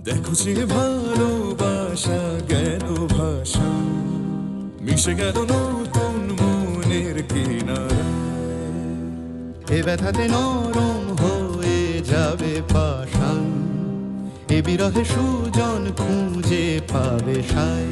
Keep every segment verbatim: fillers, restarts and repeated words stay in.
দেখো যে ভালোবাসা গেল ভাষা, মিশে গেল নতুন মনের কিনারা। এ ব্যথাতে নরম হয়ে যাবে পাষাণ, এ বিরহে সুজন খুঁজে পাবে সায়।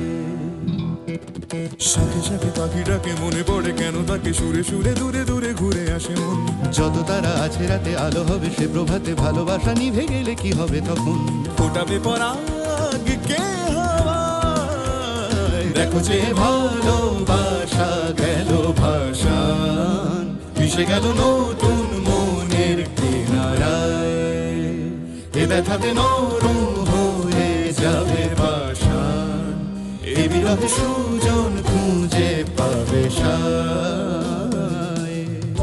সাথে সাথে পাখিটাকে মনে পড়ে কেন তাকে, সুরে সুরে দূরে দূরে ঘুরে আসে মন। যত তারা আছে রাতে আলো হবে সে প্রভাতে, ভালোবাসা নিভে গেলে কি হবে তখন? ফোটাবে পরাগ কে হাওয়ায়। দেখো যে ভালোবাসা গেল ভাষান, মিশে গেল নতুন মনের কিনারায়। এ ব্যথাতে নরম হয়ে যাবে পাষাণ, এ বিরহে সুজন খুঁজে পাবে সায়।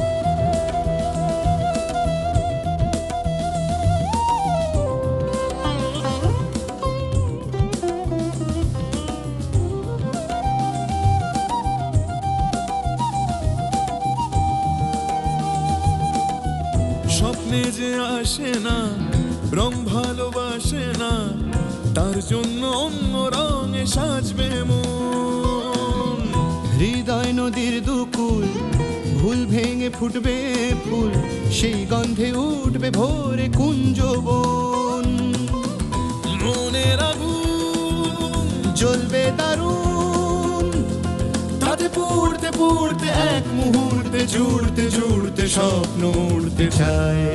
স্বপ্নে যে আসে না রং ভালোবাসে না, তার জন্য অন্য রঙে সাজবে মন। হৃদয় নদীর দুকুল, ভুল ভেঙে ফুটবে ফুল, সেই গন্ধে উঠবে ভোরে কুঞ্জবন। মনের আগুন জ্বলবে দারুণ, তাতে পুড়তে পুড়তে এক মুহূর্তে জুড়তে জুড়তে স্বপ্ন উড়তে চায়।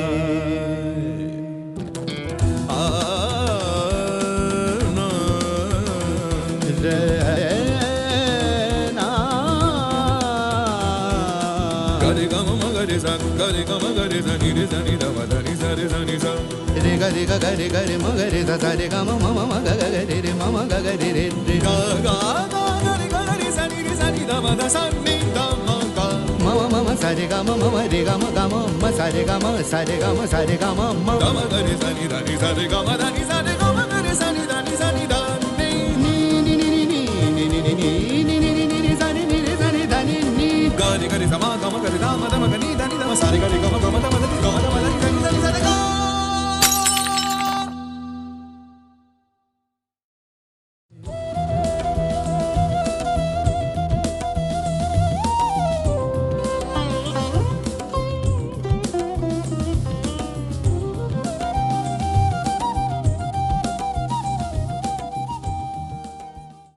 Gare gama magare sa, gare gama gare sa, ni re sa ni da ma da ni sa re sa ni sa. রে গা রে গা গা রে গা রে মা গা রে সা সা রে গা মা মা মা মা গা গা রে রে মা মা গা গা রে রে রে Ga ga ga ga re ga re sa ni re sa ni da ma da sa ni da ma ga. মা মা মা মা সা রে গা মা মা মা রে গা মা গা মা মা সা রে গা মা সা রে গা মা সা রে গা মা মা Da ma ga re sa ni da ni sa re ga ma da ni sa re ga ma ga re sa ni da ni sa ni da ni. নি নি নি নি নি নি নি নি নি নি নি নি নি সা নি নি রে সা নি দা নি নি Ga re ga re sa ma ga ma ga re da ma da ma ga ni da ni da ma sa re ga re ga ma ga ma da